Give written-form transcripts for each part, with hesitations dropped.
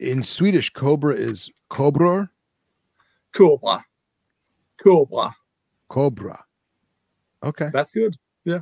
In Swedish, cobra is kobror. Cobra. Cobra. Okay. That's good. Yeah.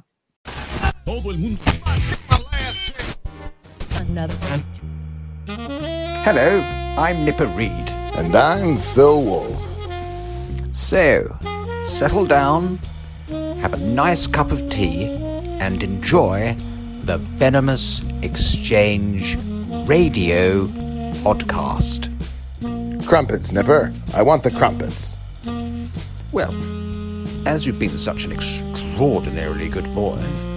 Hello, I'm Nipper Reed. And I'm Phil Wolf. So, settle down, have a nice cup of tea, and enjoy the Venomous Exchange Radio podcast. Crumpets, Nipper. I want the crumpets. Well, as you've been such an extraordinarily good boy.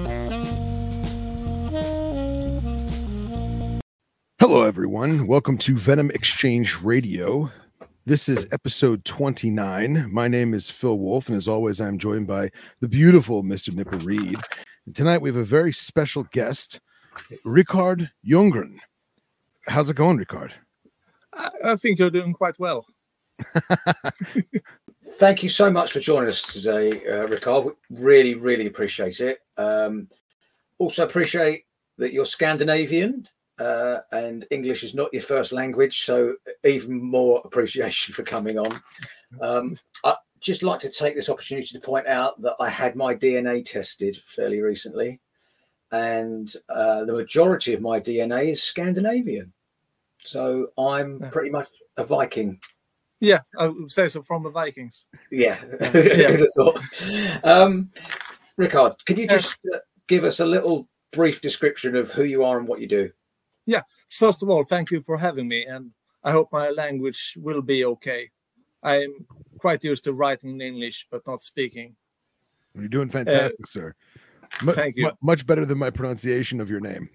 Hello, everyone. Welcome to Venom Exchange Radio. This is episode 29. My name is Phil Wolf, and as always, I'm joined by the beautiful Mr. Nipper Reed. And tonight, we have a very special guest, Rikard Ljunggren. How's it going, Rikard? I think you're doing quite well. Thank you so much for joining us today, Rikard. We really, really appreciate it. Also appreciate that you're Scandinavian and English is not your first language, so even more appreciation for coming on. I'd just like to take this opportunity to point out that I had my DNA tested fairly recently, and the majority of my DNA is Scandinavian. So I'm pretty much a Viking. Yeah, I would say so, from the Vikings. Yeah. Yeah. Rikard, could you just give us a little brief description of who you are and what you do? Yeah, first of all, thank you for having me, and I hope my language will be okay. I'm quite used to writing in English, but not speaking. You're doing fantastic, sir. Thank you. Much better than my pronunciation of your name.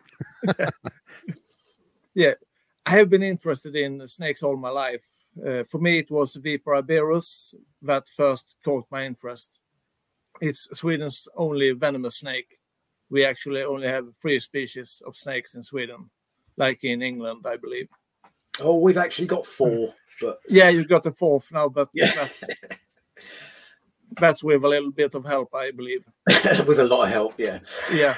Yeah, I have been interested in snakes all my life. For me, it was Vipera berus that first caught my interest. It's Sweden's only venomous snake. We actually only have 3 species of snakes in Sweden, like in England, I believe. Oh, we've actually got 4. But yeah, you've got the 4th now, but yeah. that's with a little bit of help, I believe. With a lot of help, yeah. Yeah.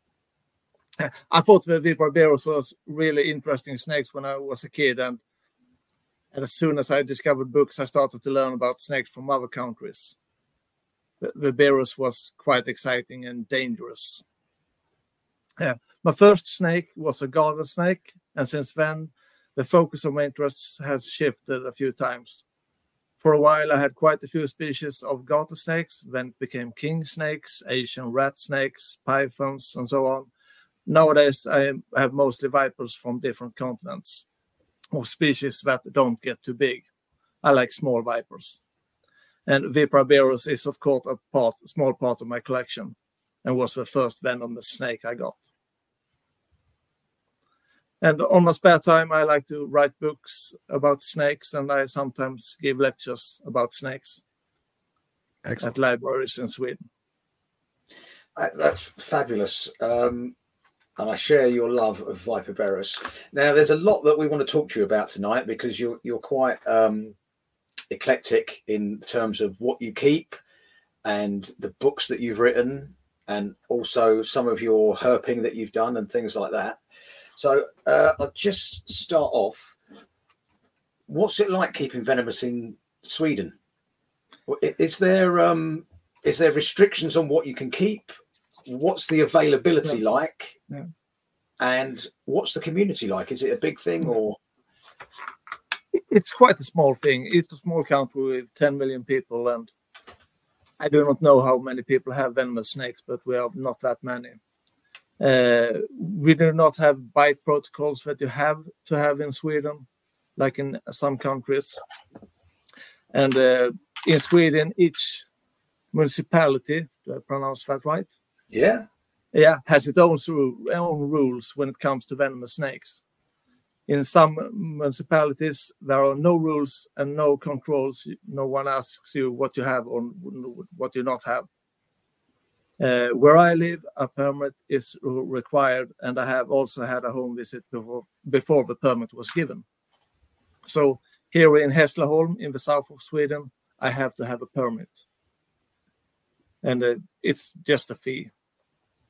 I thought the Vipera berus was really interesting snakes when I was a kid, and as soon as I discovered books, I started to learn about snakes from other countries. The berus was quite exciting and dangerous. My first snake was a garter snake, and since then, the focus of my interests has shifted a few times. For a while, I had quite a few species of garter snakes, then it became king snakes, Asian rat snakes, pythons, and so on. Nowadays, I have mostly vipers from different continents, or species that don't get too big. I like small vipers. And Vipera berus is, of course, a small part of my collection, and was the first venomous snake I got. And on my spare time, I like to write books about snakes, and I sometimes give lectures about snakes. Excellent. At libraries in Sweden. That's fabulous. And I share your love of Vipera berus. Now, there's a lot that we want to talk to you about tonight, because you're quite eclectic in terms of what you keep and the books that you've written, and also some of your herping that you've done and things like that. So I'll just start off. What's it like keeping venomous in Sweden? Is there restrictions on what you can keep? What's the availability like? Yeah. And what's the community like? Is it a big thing, or? It's quite a small thing. It's a small country with 10 million people, and I do not know how many people have venomous snakes, but we are not that many. We do not have bite protocols that you have to have in Sweden, like in some countries. And in Sweden, each municipality, do I pronounce that right? Yeah. Yeah, has its own rules when it comes to venomous snakes. In some municipalities, there are no rules and no controls. No one asks you what you have or what you not have. Where I live, a permit is required, and I have also had a home visit before the permit was given. So here in Hässleholm, in the south of Sweden, I have to have a permit. And it's just a fee.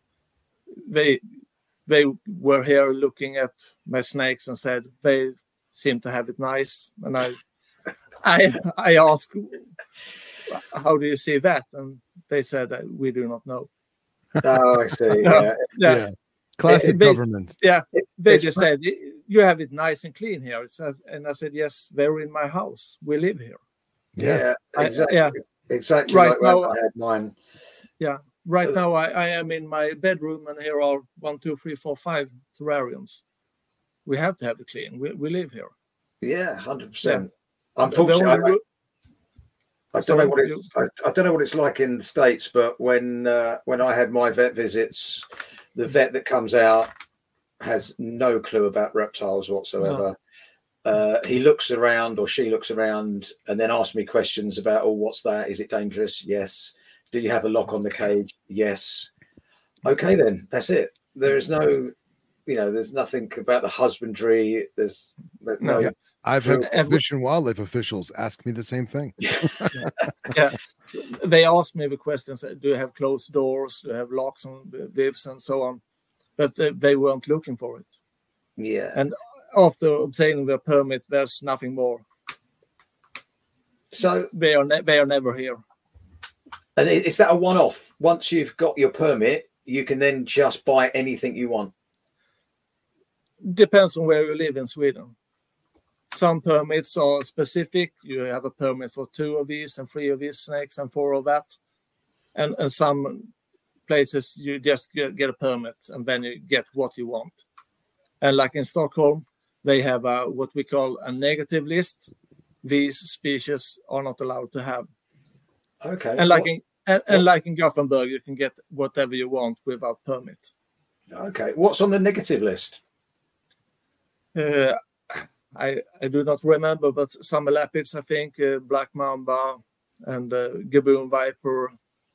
They were here looking at my snakes and said they seem to have it nice. And I asked, how do you see that? And they said that we do not know. Oh, I see. Yeah. Yeah. Classic government. Yeah, they just said, you have it nice and clean here. It says, and I said, yes, they're in my house. We live here. Yeah, exactly. Exactly right like now, when I had mine. Yeah, right now I am in my bedroom, and here are 1, 2, 3, 4, 5 terrariums. We have to have it clean. We live here. Yeah, 100%. Unfortunately, I don't know what it's like in the States, but when I had my vet visits, the vet that comes out has no clue about reptiles whatsoever. No. He looks around, or she looks around, and then asks me questions about, oh, what's that? Is it dangerous? Yes. Do you have a lock on the cage? Yes. Okay, then that's it. There is no, there's nothing about the husbandry. There's no. Yeah. I've had Fish and Wildlife officials ask me the same thing. Yeah. They ask me the questions: do you have closed doors? Do you have locks and bibs and so on? But they weren't looking for it. Yeah. And after obtaining the permit, there's nothing more. So they are never here. And is that a one-off? Once you've got your permit, you can then just buy anything you want? Depends on where you live in Sweden. Some permits are specific. You have a permit for 2 of these and 3 of these snakes and 4 of that. And some places you just get a permit and then you get what you want. And like in Stockholm, they have what we call a negative list. These species are not allowed to have. Okay. And like in Gothenburg, you can get whatever you want without permit. Okay. What's on the negative list? I do not remember, but some elapids, I think, black mamba and gaboon viper.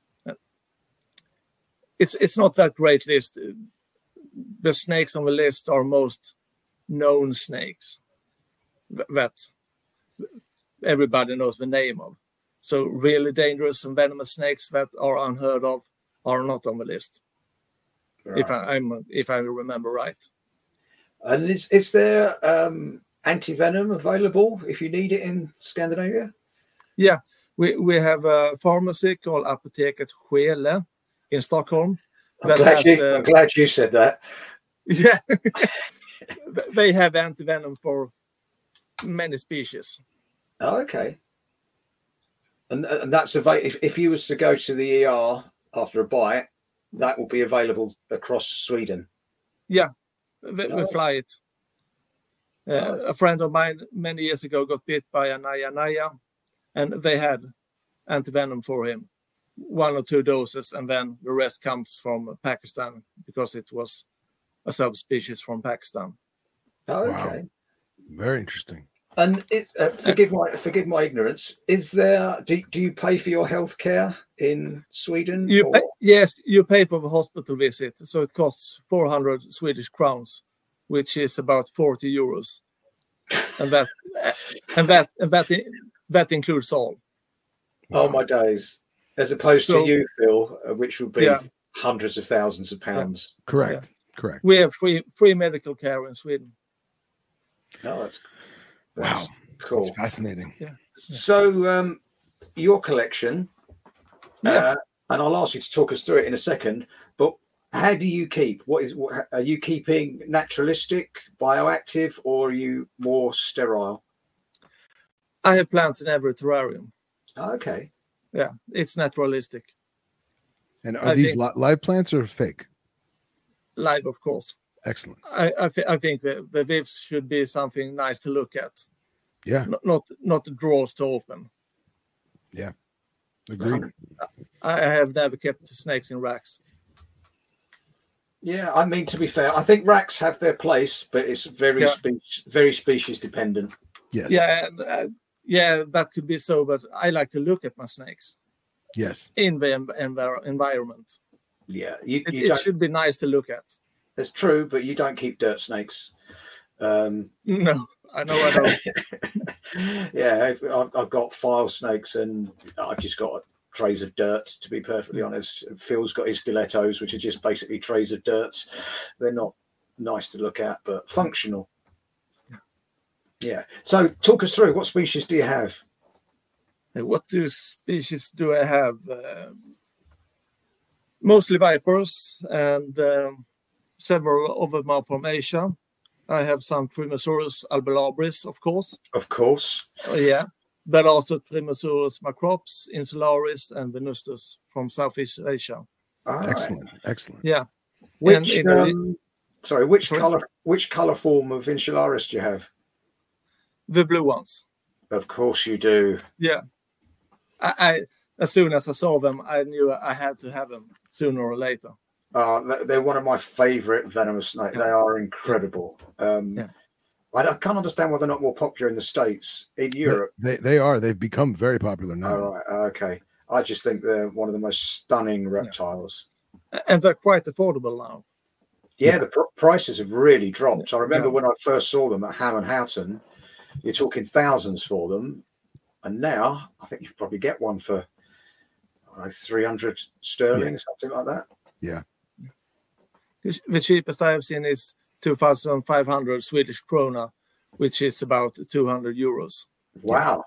It's not that great list. The snakes on the list are most known snakes that everybody knows the name of. So really dangerous and venomous snakes that are unheard of are not on the list. Right. If I remember right. And is there anti-venom available if you need it in Scandinavia? Yeah, we have a pharmacy called Apoteket Skele in Stockholm. I'm glad you said that. Yeah, they have anti-venom for many species. Oh, okay. And that's available. If you was to go to the ER after a bite, that will be available across Sweden. Yeah, we fly it. A friend of mine many years ago got bit by a naya, and they had antivenom for him, 1 or 2 doses, and then the rest comes from Pakistan because it was a subspecies from Pakistan. Oh, okay. Wow. Very interesting. And forgive my ignorance. Is there? Do you pay for your health care in Sweden? Yes, you pay for the hospital visit, so it costs 400 Swedish crowns, which is about 40 euros, and that includes all. Oh my days! As opposed to you, Phil, which would be hundreds of thousands of pounds. Yeah. Correct. Yeah. Correct. We have free medical care in Sweden. Oh, that's wow, cool. That's fascinating. Yeah. So, your collection, and I'll ask you to talk us through it in a second. But how do you keep? What are you keeping? Naturalistic, bioactive, or are you more sterile? I have plants in every terrarium. Okay. Yeah, it's naturalistic. And are these live plants or fake? Live, of course. Excellent. I think the vibs should be something nice to look at. Yeah. Not the drawers to open. Yeah. Agreed. I have never kept snakes in racks. Yeah, I mean, to be fair, I think racks have their place, but it's very species dependent. Yes. Yeah, that could be so, but I like to look at my snakes. Yes. In the environment. Yeah. It should be nice to look at. It's true, but you don't keep dirt snakes. No, I know I don't. Yeah, I've got file snakes, and I've just got trays of dirt, to be perfectly honest. Phil's got his stilettos, which are just basically trays of dirt. They're not nice to look at, but functional. Yeah. So talk us through, what species do you have? What species do I have? Mostly vipers, and several of them are from Asia. I have some Trimesurus albulabris, of course. Of course. Yeah, but also Trimesurus macrops, insularis, and venustus from Southeast Asia. All right. Excellent. Yeah. Which Sorry? color form of insularis do you have? The blue ones. Of course you do. Yeah. I as soon as I saw them, I knew I had to have them sooner or later. They're one of my favorite venomous snakes. They are incredible. I can't understand why they're not more popular in the States. In Europe, they are. They've become very popular now. All right. Okay. I just think they're one of the most stunning reptiles. And they're quite affordable now. Yeah, the prices have really dropped. I remember when I first saw them at Ham and Houghton, you're talking thousands for them. And now I think you could probably get one for 300 sterling, something like that. Yeah. The cheapest I have seen is 2,500 Swedish krona, which is about 200 euros. Wow.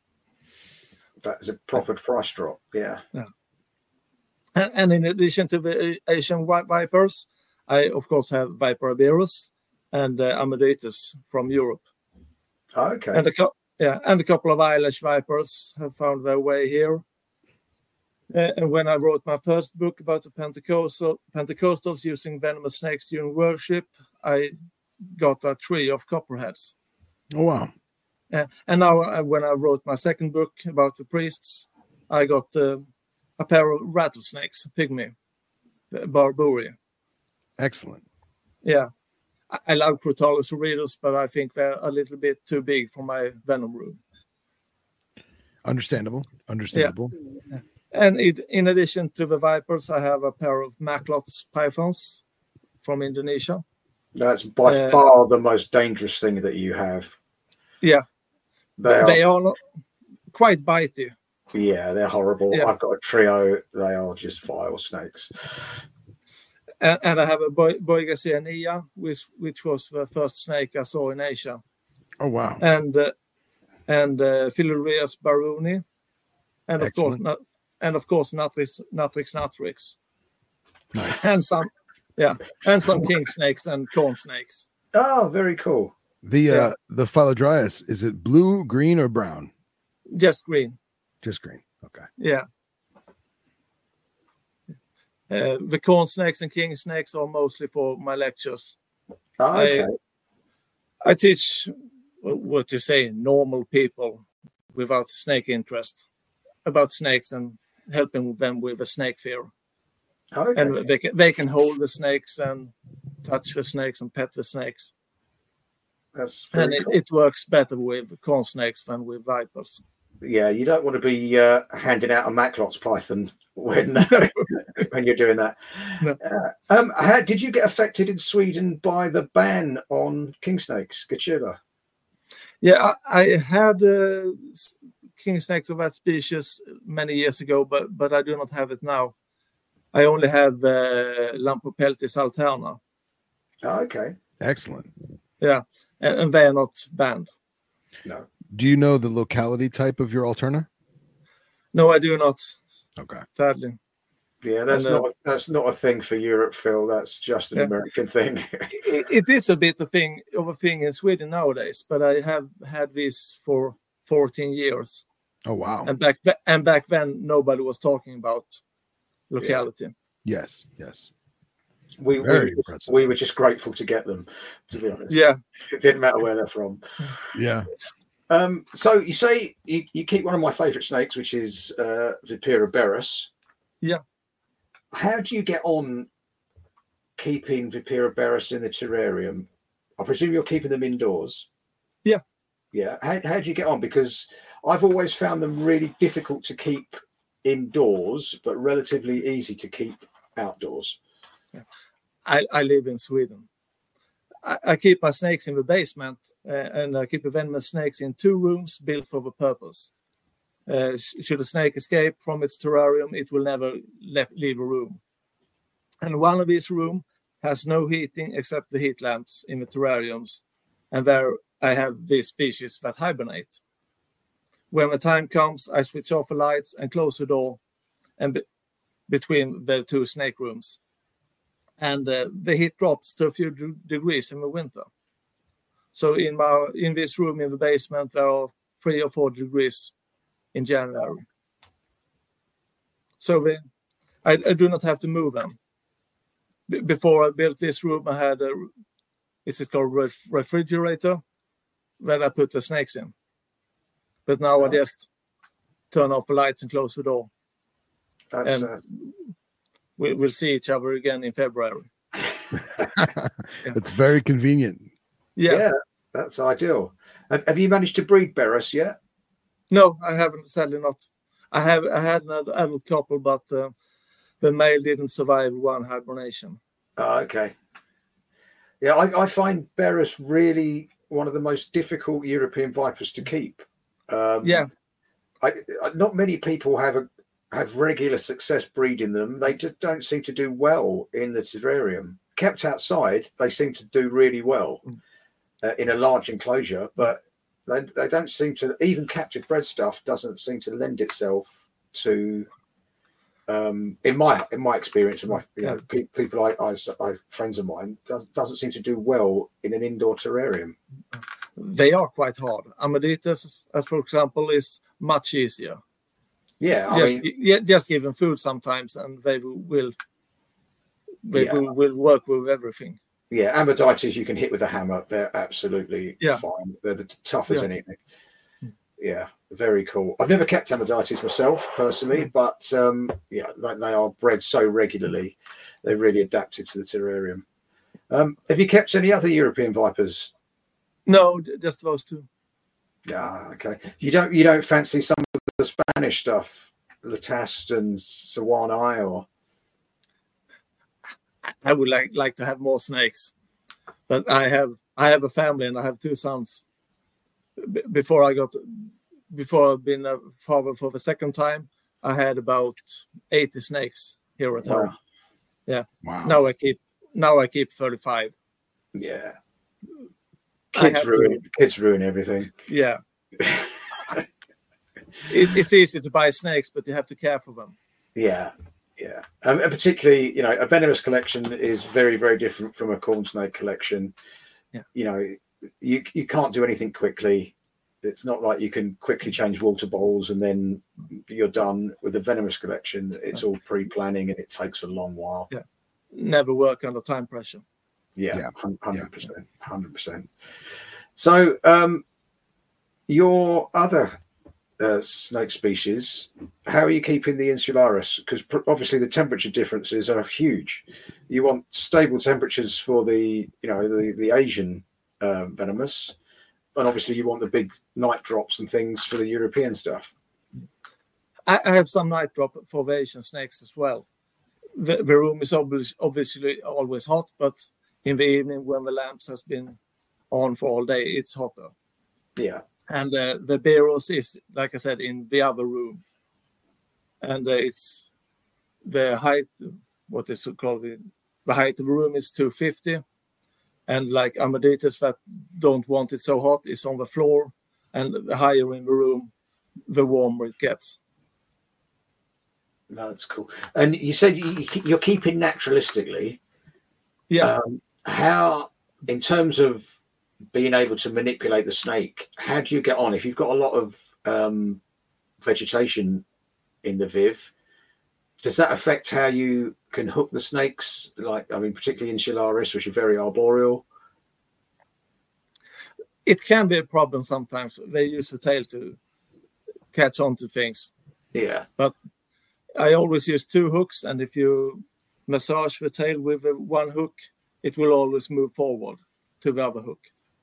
That is a proper price drop. Yeah. And in addition to the Asian white vipers, I, of course, have Viper iberus and Amadetus from Europe. Okay. And a couple of eyelash vipers have found their way here. And when I wrote my first book about the Pentecostals using venomous snakes during worship, I got a tree of copperheads. Oh, wow. And now when I wrote my second book about the priests, I got a pair of rattlesnakes, pygmy, Barburi. Excellent. Yeah. I love Crotalus readers, but I think they're a little bit too big for my venom room. Understandable. Yeah. And in addition to the vipers, I have a pair of Maclots pythons from Indonesia. That's by far the most dangerous thing that you have. Yeah. They are not quite bitey. Yeah, they're horrible. Yeah. I've got a trio. They are just vile snakes. And I have a Boegacia nia, which was the first snake I saw in Asia. Oh, wow. And Philurias baruni. And of course, Natrix natrix. Nice. And some king snakes and corn snakes. Oh, very cool. The Philodryas, is it blue, green, or brown? Just green. Just green. Okay. Yeah. The corn snakes and king snakes are mostly for my lectures. Oh, okay. I teach what you say, normal people without snake interest about snakes and helping them with the snake fear. Okay. And they can hold the snakes and touch the snakes and pet the snakes. That's and cool. it works better with corn snakes than with vipers. Yeah, you don't want to be handing out a Maclots python when when you're doing that. No. Did you get affected in Sweden by the ban on king snakes, Gachula? Yeah, I had king snakes of that species many years ago, but I do not have it now. I only have Lampopeltis alterna. Oh, okay. Excellent. Yeah, and they are not banned. No. Do you know the locality type of your alterna? No, I do not. Okay. Sadly. Yeah, that's not a thing for Europe, Phil. That's just an American thing. it is a bit of a thing in Sweden nowadays, but I have had this for 14 years. Oh, wow. And back then, nobody was talking about locality. Yeah. Yes. We were just grateful to get them, to be honest. Yeah. It didn't matter where they're from. Yeah. So you say you keep one of my favorite snakes, which is Vipera berus. Yeah. How do you get on keeping Vipera berus in the terrarium? I presume you're keeping them indoors. Yeah. Yeah. How do you get on? Because I've always found them really difficult to keep indoors, but relatively easy to keep outdoors. I live in Sweden. I keep my snakes in the basement, and I keep the venomous snakes in 2 rooms built for the purpose. Should a snake escape from its terrarium, it will never leave a room. And one of these rooms has no heating except the heat lamps in the terrariums, and they're I have these species that hibernate. When the time comes, I switch off the lights and close the door and between the two snake rooms. And the heat drops to a few degrees in the winter. So in this room in the basement, there are 3 or 4 degrees in January. So I do not have to move them. Before I built this room, I had it's called refrigerator that I put the snakes in. But now I just turn off the lights and close the door. We'll see each other again in February. It's very convenient. Yeah, that's ideal. Have you managed to breed Berus yet? No, I haven't. Sadly not. I had an adult couple, but the male didn't survive one hibernation. Okay. Yeah, I find Berus really one of the most difficult European vipers to keep. Not many people have regular success breeding them. They just don't seem to do well in the terrarium. Kept outside, they seem to do really well in a large enclosure, but they don't seem to. Even captured bred stuff doesn't seem to lend itself to. In my experience, and people I friends of mine doesn't seem to do well in an indoor terrarium. They are quite hard. Amaditas, as for example, is much easier. Yeah, just give them food sometimes, and they will work with everything. Yeah, Amadites you can hit with a hammer. They're absolutely fine. They're the tough as anything. Yeah, very cool. I've never kept Amadites myself personally, but they are bred so regularly, they're really adapted to the terrarium. Have you kept any other European vipers? No, just those 2. Yeah, okay. You don't fancy some of the Spanish stuff, Latast and Sawani, or? I would like to have more snakes, but I have a family and I have 2 sons. Before I've been a father for the second time, I had about 80 snakes here at home. Yeah. Wow. Now I keep 35. Yeah. Kids ruin everything. Yeah. It's easy to buy snakes, but you have to care for them. Yeah. Yeah. And particularly, a venomous collection is very, very different from a corn snake collection. Yeah. You can't do anything quickly. It's not like you can quickly change water bowls and then you're done. With a venomous collection. It's all pre-planning and it takes a long while. Yeah. Never work under time pressure. Yeah. 100%. So your other snake species, how are you keeping the insularis? Because obviously the temperature differences are huge. You want stable temperatures for the Asian venomous, and obviously you want the big night drops and things for the European stuff. I have some night drop for the Asian snakes as well. The room is obviously always hot, but in the evening when the lamps has been on for all day, it's hotter. Yeah. And the Berus is, like I said, in the other room. And it's the height, what is it called? The height of the room is 250. And like Amaditas that don't want it so hot is on the floor. And the higher in the room, the warmer it gets. No, that's cool. And you said you're keeping naturalistically. Yeah. How, in terms of being able to manipulate the snake, how do you get on if you've got a lot of vegetation in the Viv? Does that affect how you can hook the snakes? Particularly insularis, which are very arboreal. It can be a problem sometimes. They use the tail to catch on to things. Yeah. But I always use 2 hooks, and if you massage the tail with 1 hook, it will always move forward to the other hook.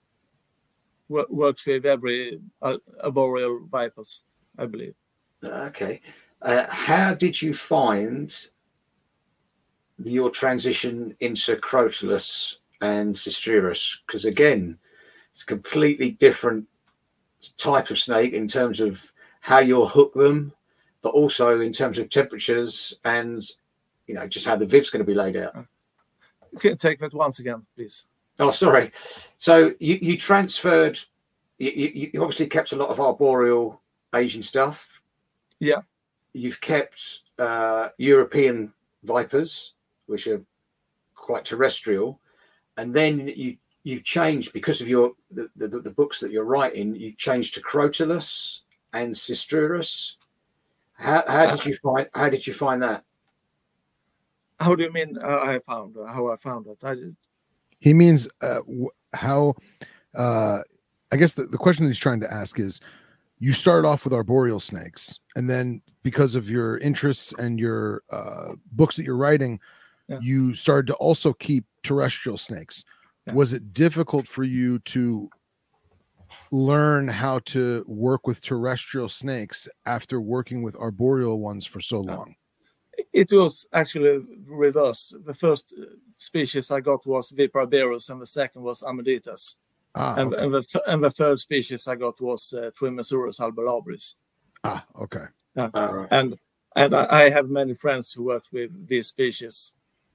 Works with every arboreal vipers, I believe. Okay. How did you find your transition into Crotalus and Cistrurus? Because again, it's a completely different type of snake in terms of how you'll hook them, but also in terms of temperatures and just how the Viv's going to be laid out. Can you take that once again, please? Oh, sorry. So you transferred. You obviously kept a lot of arboreal Asian stuff. Yeah. You've kept European vipers, which are quite terrestrial, and then you changed because of the books that you're writing. You changed to Crotalus and Cistrurus. How did you find that? How do you mean? How I found it? He means how. I guess the question that he's trying to ask is, you start off with arboreal snakes, and then because of your interests and your books that you're writing, you started to also keep terrestrial snakes. Yeah. Was it difficult for you to learn how to work with terrestrial snakes after working with arboreal ones for so long? It was actually reverse. The first species I got was Viparberus, and the second was Ammodytes. And the third species I got was Trimesurus albolabris. Okay. Right. And I have many friends who work with these species,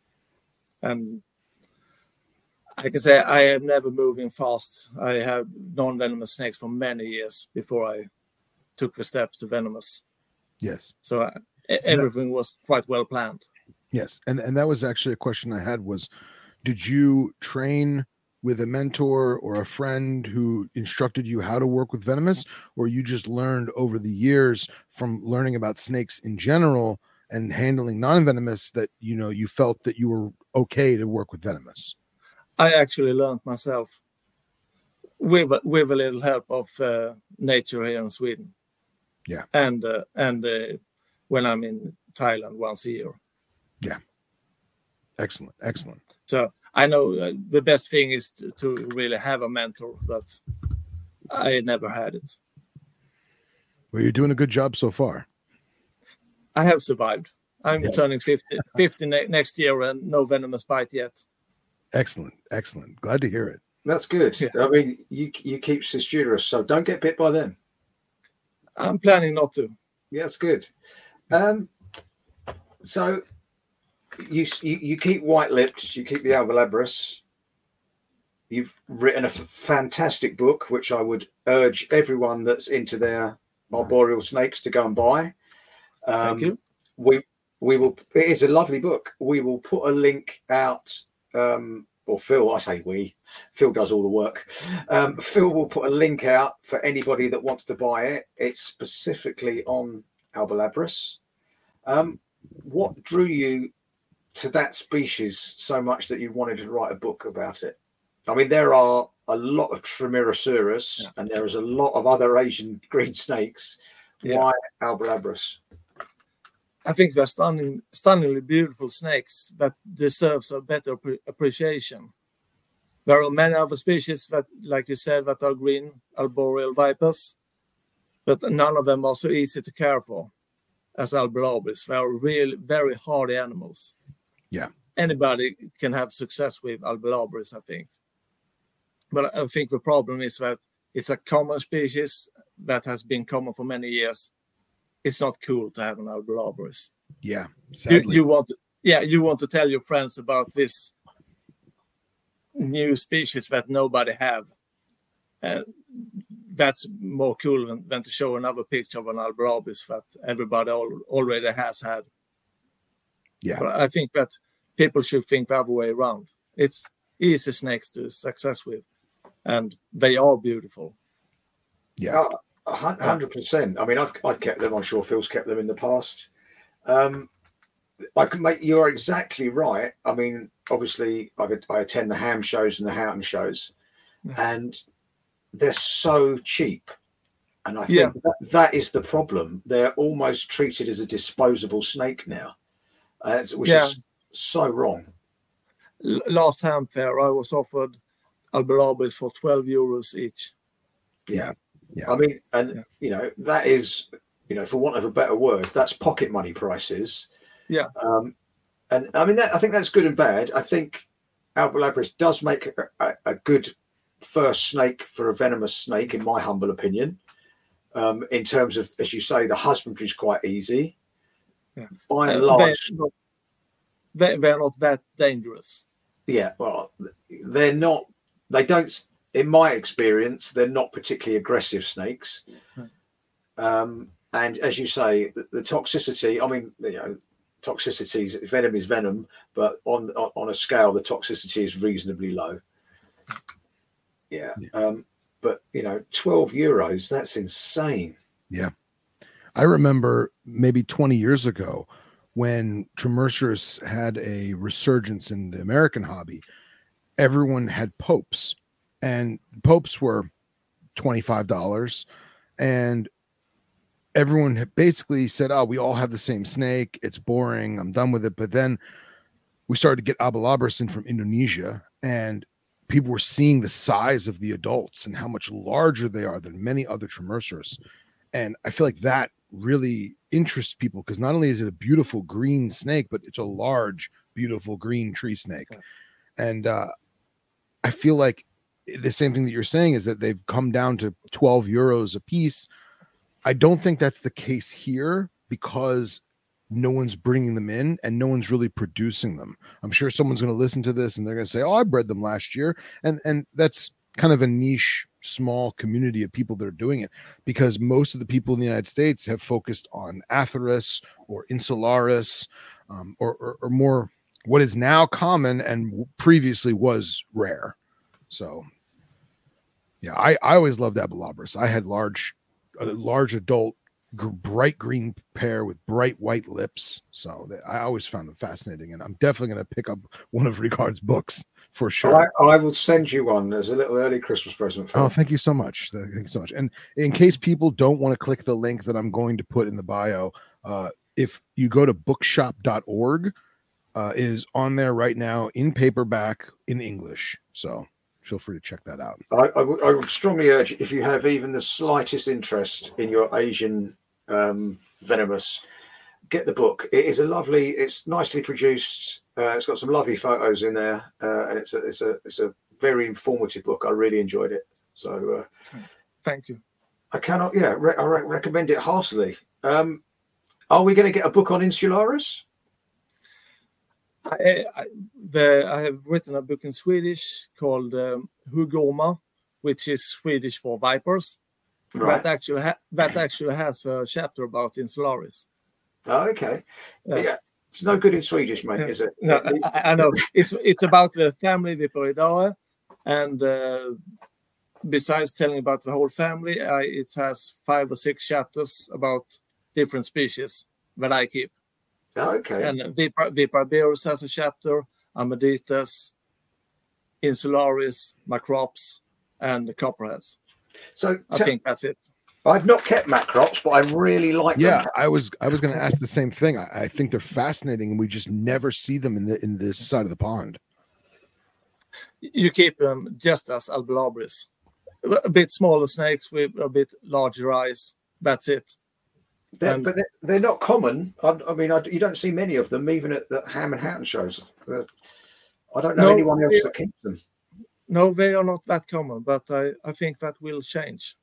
and I can say I am never moving fast. I have non-venomous snakes for many years before I took the steps to venomous. Yes. So everything was quite well planned. Yes, and that was actually a question I had was, did you train with a mentor or a friend who instructed you how to work with venomous, or you just learned over the years from learning about snakes in general and handling non-venomous that you felt that you were okay to work with venomous? I actually learned myself with a little help of nature here in Sweden. Yeah, and when I'm in Thailand once a year. Yeah, excellent. So I know the best thing is to really have a mentor, but I never had it. Well, you're doing a good job so far. I have survived. I'm turning 50 next year and no venomous bite yet. Excellent. Glad to hear it. That's good. Yeah. I mean, you keep Cistrurus, so don't get bit by them. I'm planning not to. Yeah, that's good. So you keep white lips, you keep the albolabris. You've written a fantastic book, which I would urge everyone that's into their arboreal snakes to go and buy. Thank you. We will. It is a lovely book. We will put a link out. Or Phil, I say we. Phil does all the work. Phil will put a link out for anybody that wants to buy it. It's specifically on albolabris. What drew you to that species so much that you wanted to write a book about it? I mean, there are a lot of Trimerosaurus and there is a lot of other Asian green snakes. Yeah. Why albolabris? I think they're stunningly beautiful snakes that deserves a better appreciation. There are many other species that, like you said, that are green arboreal vipers, but none of them are so easy to care for as albolabris. They are really very hardy animals. Yeah. Anybody can have success with albolabris, I think. But I think the problem is that it's a common species that has been common for many years. It's not cool to have an albolabris. Yeah, sadly. You want to tell your friends about this new species that nobody have. That's more cool than to show another picture of an albolabris that everybody already has had. Yeah, but I think that people should think the other way around. It's easy snakes to success with, and they are beautiful. Yeah. 100%. I mean, I've kept them. I'm sure Phil's kept them in the past. You're exactly right. I mean, obviously, I attend the ham shows and the Houghton shows, and they're so cheap. And I think that is the problem. They're almost treated as a disposable snake now, which is so wrong. Last ham fair, I was offered albolabris for €12 each. Yeah. I mean, and that is, for want of a better word, that's pocket money prices. Yeah. And I mean, I think that's good and bad. I think albolabris does make a good first snake for a venomous snake, in my humble opinion. In terms of, as you say, the husbandry is quite easy. Yeah. By and large, they're not that dangerous. Yeah, well, they're not they don't, in my experience, they're not particularly aggressive snakes. And as you say, the toxicity, I mean, toxicity, venom is venom, but on a scale, the toxicity is reasonably low. Yeah. But, 12 euros, that's insane. Yeah. I remember maybe 20 years ago when Tremercerus had a resurgence in the American hobby, everyone had popes, and popes were $25, and everyone had basically said, oh, we all have the same snake. It's boring. I'm done with it. But then we started to get Abelabris in from Indonesia, and people were seeing the size of the adults and how much larger they are than many other Tremercerus. And I feel like that really interests people, because not only is it a beautiful green snake, but it's a large, beautiful green tree snake. And I feel like the same thing that you're saying is that they've come down to 12 euros a piece. I don't think that's the case here, because no one's bringing them in and no one's really producing them. I'm sure someone's going to listen to this and they're going to say, oh, I bred them last year. And that's kind of a niche, small community of people that are doing it, because most of the people in the United States have focused on Atheris or Insularis, or more what is now common and previously was rare. So yeah, I always loved Abelabris. I had a large adult bright green pair with bright white lips. So I always found them fascinating, and I'm definitely going to pick up one of Ricard's books for sure. I will send you one as a little early Christmas present. Oh, thank you so much. Thank you so much. And in case people don't want to click the link that I'm going to put in the bio, if you go to bookshop.org, it is on there right now in paperback in English. So feel free to check that out. I would strongly urge, if you have even the slightest interest in your Asian venomous, get the book. It's nicely produced. It's got some lovely photos in there, and it's a very informative book. I really enjoyed it. So thank you. I cannot, I recommend it heartily. Are we going to get a book on Insularis? I have written a book in Swedish called Hugoma, which is Swedish for vipers. Right. That actually has a chapter about Insularis. Oh, okay. Yeah. It's no good in Swedish, mate, is it? No, I know. It's about the family Viperidae, and besides telling about the whole family, it has 5 or 6 chapters about different species that I keep. Oh, okay. And Viparberus has a chapter, Amaditas, Insularis, Macrops, and the Copperheads. So I think that's it. I've not kept Macrops, but I really like them. Yeah, I was going to ask the same thing. I think they're fascinating, and we just never see them in this side of the pond. You keep them just as Albulabris. A bit smaller snakes with a bit larger eyes. That's it. But they're not common. I mean, you don't see many of them, even at the Ham and Hatton shows. I don't know anyone else that keeps them. No, they are not that common, but I think that will change.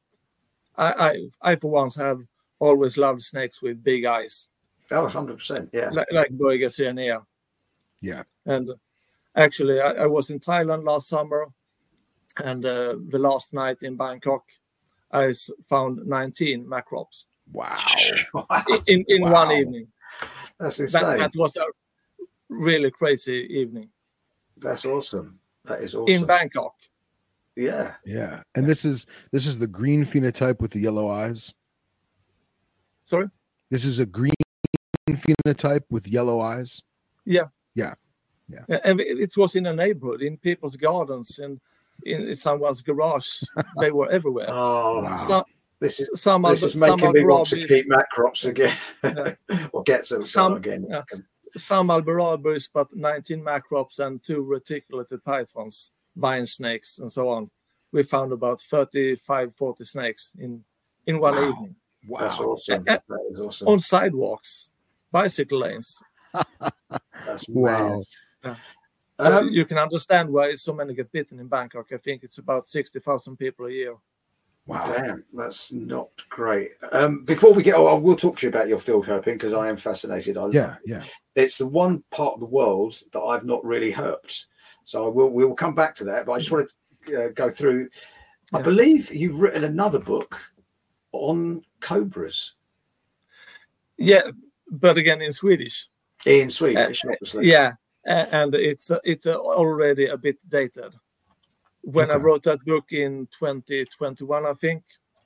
I for once have always loved snakes with big eyes. Oh, 100%, yeah. Like Boiga cyanea. Yeah. And actually, I was in Thailand last summer, and the last night in Bangkok, I found 19 macrops. Wow. In one evening. That's insane. That was a really crazy evening. That's awesome. That is awesome. In Bangkok. Yeah. Yeah. And this is the green phenotype with the yellow eyes. Sorry? This is a green phenotype with yellow eyes. Yeah. Yeah. Yeah. And it was in a neighborhood, in people's gardens, and in someone's garage. They were everywhere. Oh, wow. This is making me want to keep macrops again. Or get some again. Yeah. Some Alberabris, but 19 macrops and 2 reticulated pythons, vine snakes, and so on. We found about 35, 40 snakes in one evening. Wow. That's awesome. That is awesome. On sidewalks, bicycle lanes. That's wow. Yeah. So you can understand why so many get bitten in Bangkok. I think it's about 60,000 people a year. Wow. Damn, that's not great. Before we get on, I will talk to you about your field herping, because I am fascinated. Yeah. It's the one part of the world that I've not really herped. So we will come back to that. But I just wanted go through. I believe you've written another book on cobras. Yeah, but again in Swedish. In Swedish, obviously. Yeah, and it's already a bit dated. When I wrote that book in 2021, I think,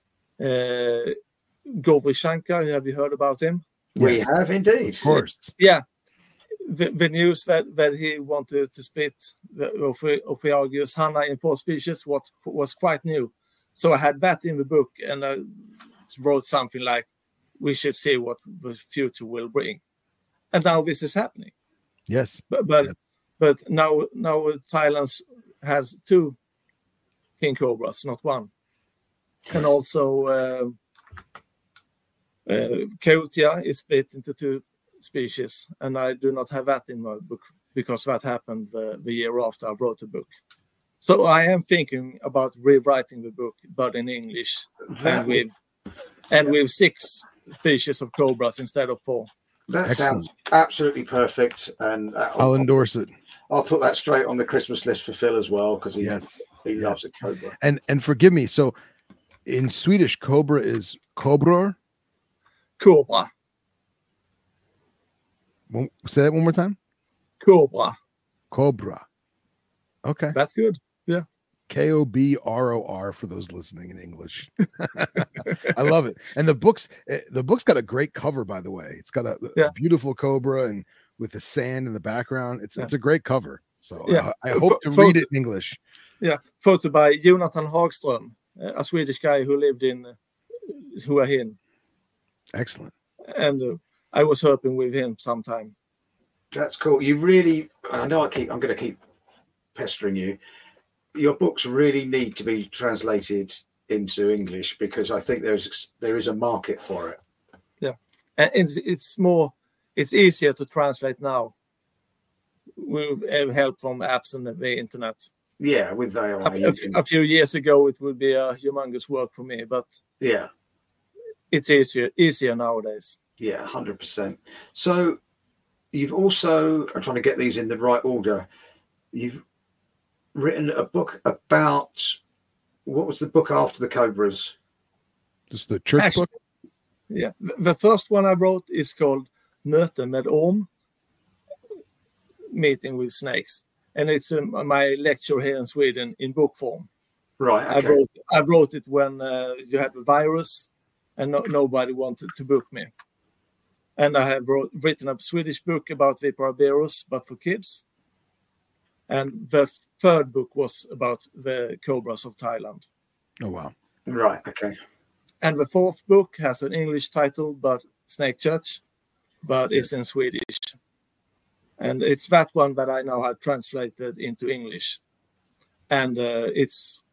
Gobri Shankar, have you heard about him? We have indeed. Of course. Yeah. The news that he wanted to split Ophiuchus hanna in 4 species was quite new. So I had that in the book, and I wrote something like, we should see what the future will bring. And now this is happening. Yes. But now Thailand has 2 king cobras, not 1. And also Cotia is split into 2 species, and I do not have that in my book because that happened the year after I wrote the book. So I am thinking about rewriting the book, but in English, and with 6 species of cobras instead of 4. That sounds absolutely perfect, and I'll endorse it. I'll put that straight on the Christmas list for Phil as well, because he loves a cobra. And forgive me, so in Swedish, cobra is kobror. Cobra. Say that one more time. Cobra. Cobra. Okay. That's good. Yeah. Kobror for those listening in English. I love it. And the book's got a great cover, by the way. It's got a beautiful cobra and with the sand in the background. It's a great cover. So I hope to read it in English. Yeah. Photo by Jonathan Hagström, a Swedish guy who lived in Hua Hin. Excellent. And I was helping with him sometime. That's cool. You really, I know I'm going to keep pestering you. Your books really need to be translated into English, because I think there is a market for it. Yeah, and it's easier to translate now with help from apps and the internet. Yeah, with AI. A few years ago, it would be a humongous work for me, but yeah, it's easier nowadays. Yeah, 100%. So you've also, I'm trying to get these in the right order. You've written a book about, what was the book after the cobras? Just the church book? Yeah. The first one I wrote is called Möte med Orm, Meeting with Snakes. And it's my lecture here in Sweden in book form. Right. Okay. I wrote it when you had the virus and nobody wanted to book me. And I have written a Swedish book about Viparberus, but for kids. And the third book was about the cobras of Thailand. Oh, wow. Right, okay. And the 4th book has an English title, but Snake Church, but it's in Swedish. And it's that one that I now have translated into English. And it's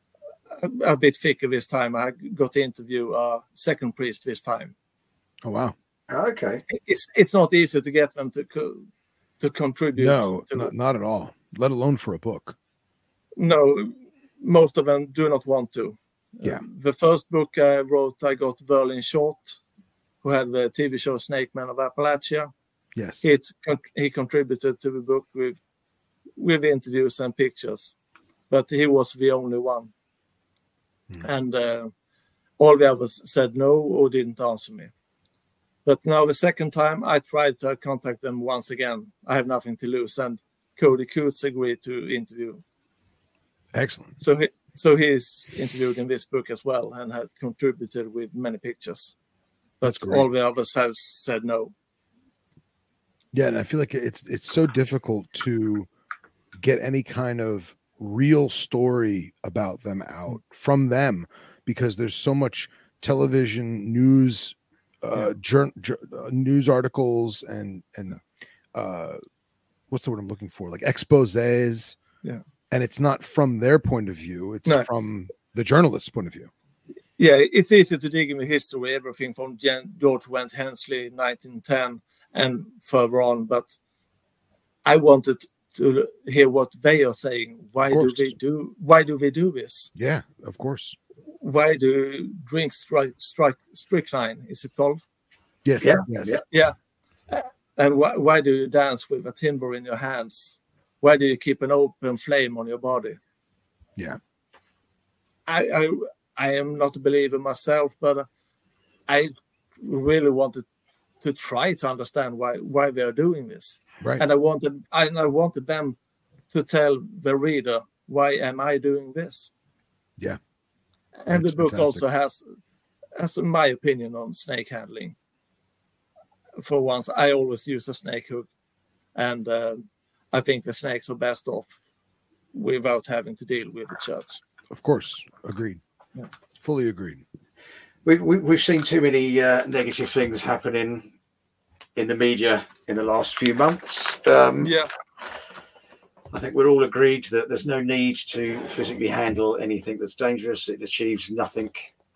a bit thicker this time. I got to interview a second priest this time. Oh, wow. Okay. It's not easy to get them to contribute. No, not at all, let alone for a book. No, most of them do not want to. Yeah. The first book I wrote, I got Berlin Short, who had the TV show Snake Man of Appalachia. Yes. He contributed to the book with interviews and pictures, but he was the only one. And all the others said no or didn't answer me. But now the second time I tried to contact them once again. I have nothing to lose, and Cody Coots agreed to interview. Excellent. So he's interviewed in this book as well and had contributed with many pictures. That's but great. All the others have said no. Yeah, and I feel like it's so difficult to get any kind of real story about them out from them, because there's so much television news, news articles and what's the word I'm looking for? Like exposés. Yeah. And it's not from their point of view. It's from the journalist's point of view. Yeah, it's easy to dig in the history, everything from George Wendt Hensley, 1910, and further on. But I wanted to hear what they are saying. Why do they do this? Yeah, of course. Why do you drink strychnine? Is it called? Yes. Yeah. Yes. Yeah. And why do you dance with a timber in your hands? Why do you keep an open flame on your body? Yeah. I am not a believer myself, but I really wanted to try to understand why they are doing this. Right. And I wanted them to tell the reader, why am I doing this? Yeah. And That's the book fantastic. also has my opinion on snake handling. For once, I always use a snake hook, and I think the snakes are best off without having to deal with the church. Of course. Agreed. Yeah. Fully agreed. We've seen too many negative things happening in the media in the last few months. Yeah. I think we're all agreed that there's no need to physically handle anything that's dangerous. It achieves nothing.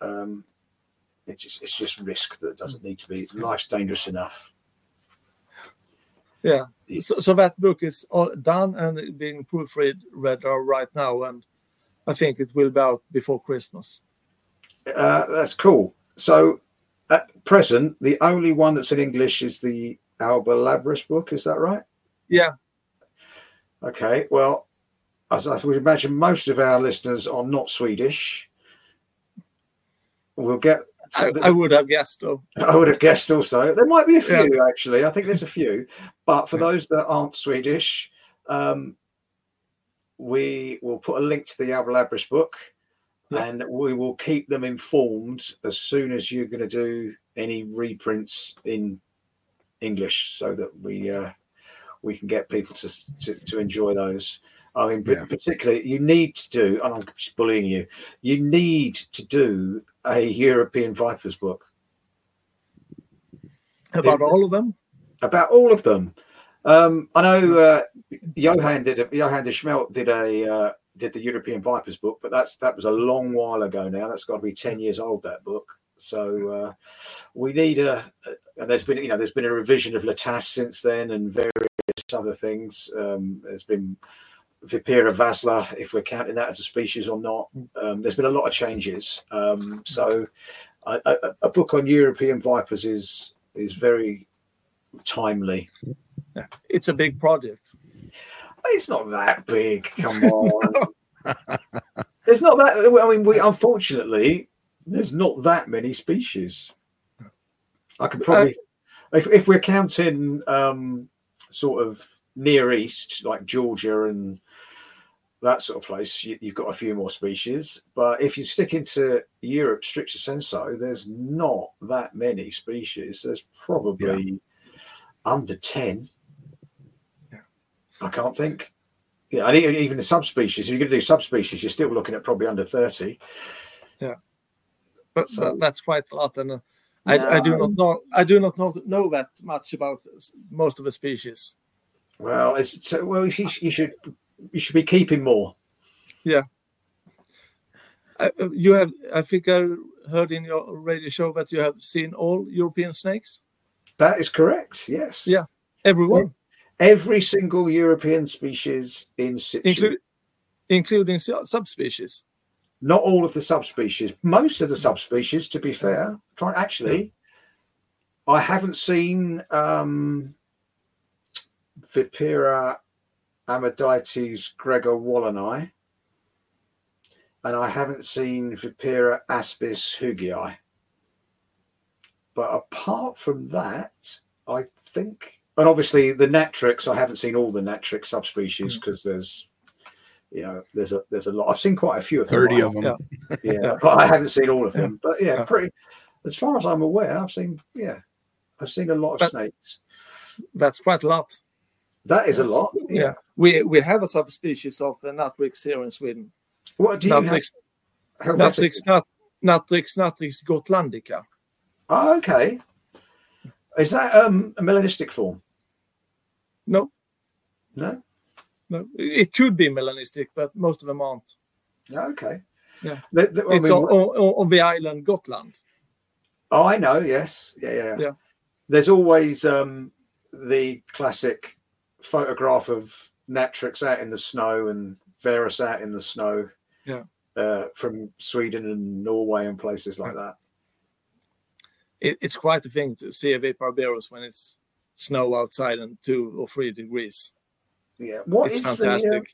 It's just risk that doesn't need to be. Life's dangerous enough. Yeah. So that book is all done and being proofread right now, and I think it will be out before Christmas. That's cool. So at present, the only one that's in English is the Alba Labris book. Is that right? Yeah. Okay. Well, as I would imagine, most of our listeners are not Swedish. We'll get. I would have guessed, though. I would have guessed also. There might be a few, actually. I think there's a few. But for those that aren't Swedish, we will put a link to the Alba Labris book, and we will keep them informed as soon as you're going to do any reprints in English, so that we can get people to enjoy those. I mean, particularly, you need to do, and I'm just bullying you, you need to do a European Vipers book. About all of them? About all of them. I know Johan de Schmelt did the European Vipers book, but that was a long while ago now. That's got to be 10 years old, that book. So we need and there's been a revision of Latas since then, and various other things. There's been Vipera vasla, if we're counting that as a species or not. There's been a lot of changes. So a book on European vipers is very timely. Yeah, it's a big project. It's not that big. Come on. There's not that. I mean, unfortunately, there's not that many species. I could probably, if we're counting sort of Near East, like Georgia and that sort of place, you've got a few more species. But if you stick into Europe stricto sensu, there's not that many species. There's probably under 10. Yeah. I can't think. Yeah, and even the subspecies, if you're going to do subspecies, you're still looking at probably under 30. Yeah, but that's quite a lot, and I do not know that much about most of the species. Well, you should be keeping more. Yeah, you have. I think I heard in your radio show that you have seen all European snakes. That is correct. Yes. Yeah, everyone. Every single European species in situ, including subspecies. Not all of the subspecies. Most of the subspecies, to be fair. I haven't seen Vipera amidites Gregor Wallani, and I haven't seen Vipera aspis hugii. But apart from that, I think, and obviously the Natrix, I haven't seen all the Natrix subspecies because there's a lot. I've seen quite a few of them. 30 of them. Yeah, but I haven't seen all of them. But pretty. As far as I'm aware, I've seen a lot of snakes. That's quite a lot. That is a lot. Yeah. We have a subspecies of the Natrix here in Sweden. What do you Natrix, have? Natrix gotlandica. Oh, okay. Is that a melanistic form? No. No? No. It could be melanistic, but most of them aren't. Okay. Yeah. It's on the island Gotland. Oh, I know. Yes. Yeah. There's always the classic photograph of Natrix out in the snow and Verus out in the snow. Yeah. From Sweden and Norway and places like that. It's quite a thing to see a Viparberus when it's snow outside and 2 or 3 degrees. Yeah. It's fantastic.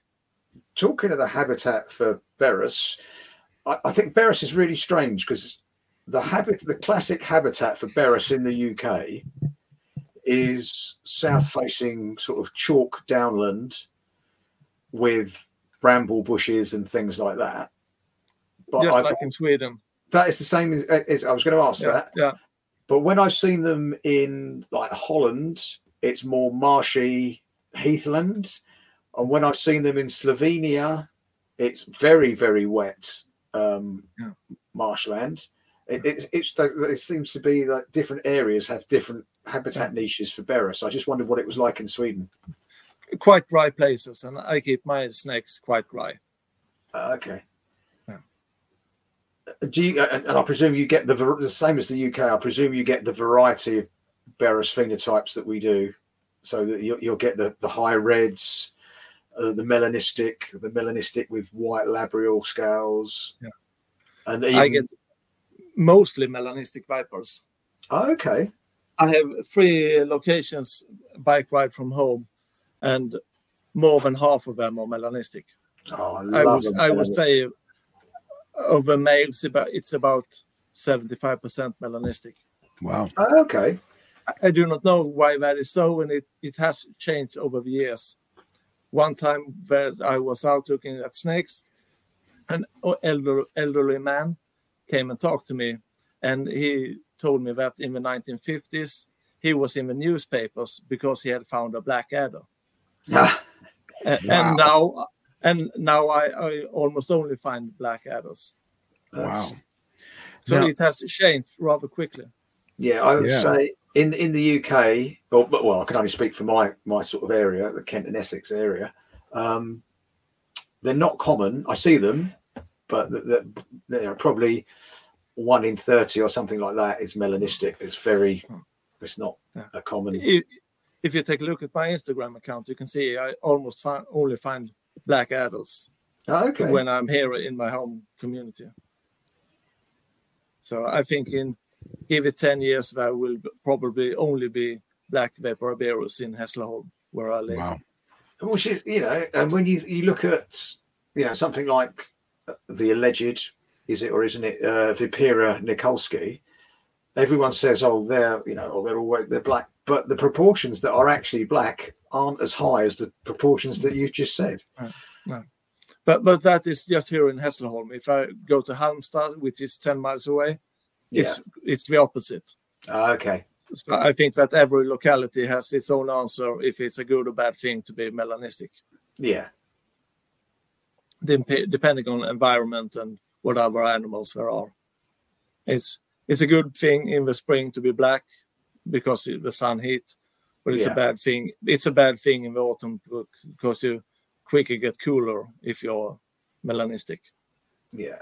talking of the habitat for Berus, I think Berus is really strange because the classic habitat for Berus in the UK is south-facing sort of chalk downland with bramble bushes and things like that. But just like in Sweden. That is the same as I was going to ask that. Yeah. But when I've seen them in like Holland, it's more marshy heathland. And when I've seen them in Slovenia, it's very, very wet marshland. It seems to be like different areas have different habitat niches for Berus. I just wondered what it was like in Sweden. Quite dry places, and I keep my snakes quite dry. Okay. Do you, and I presume you get the same as the UK. I presume you get the variety of Berus phenotypes that we do, so that you'll get the high reds, the melanistic with white labial scales, and even... I get mostly melanistic vipers. Oh, okay. I have 3 locations bike ride from home, and more than half of them are melanistic. Oh, I would say of the males, it's about 75% melanistic. Wow. Oh, okay. I do not know why that is so, and it has changed over the years. One time that I was out looking at snakes, an elderly man came and talked to me, and he told me that in the 1950s he was in the newspapers because he had found a black adder. And now I almost only find black adders. Wow. So it has changed rather quickly. Yeah, I would say in the UK, well, I can only speak for my sort of area, the Kent and Essex area. They're not common. I see them, but they're probably 1 in 30 or something like that is melanistic. It's not a common. If you take a look at my Instagram account, you can see I almost only find black adders when I'm here in my home community. So I think give it 10 years, there will probably only be black Vapor Berus in Hässleholm, where I live. Wow. Which is, and when you look at, something like the alleged, is it or isn't it, Vipera Nikolsky, everyone says, they're black, but the proportions that are actually black aren't as high as the proportions that you just said. No. But that is just here in Hässleholm. If I go to Halmstad, which is 10 miles away, it's the opposite. Okay. So I think that every locality has its own answer if it's a good or bad thing to be melanistic. Yeah. Depending on environment and what other animals there are. It's a good thing in the spring to be black because of the sun heat, but it's a bad thing. It's a bad thing in the autumn because you quickly get cooler if you're melanistic. Yeah.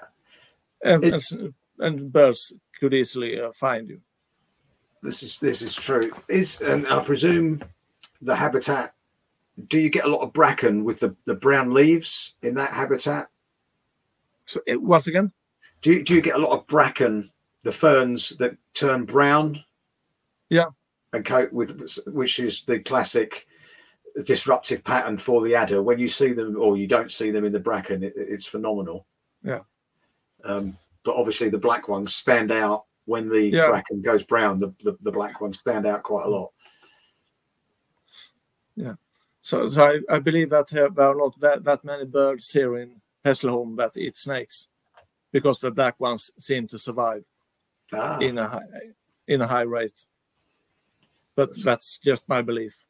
And birds could easily find you. This is true. And I presume the habitat. Do you get a lot of bracken with the brown leaves in that habitat? So once again, do you get a lot of bracken, the ferns that turn brown? Yeah, and coat with, which is the classic disruptive pattern for the adder. When you see them or you don't see them in the bracken, it's phenomenal. Yeah. But obviously the black ones stand out when the bracken goes brown. The black ones stand out quite a lot. Yeah. So I believe that there are not that many birds here in Hässleholm that eat snakes because the black ones seem to survive in a high rate. But that's just my belief.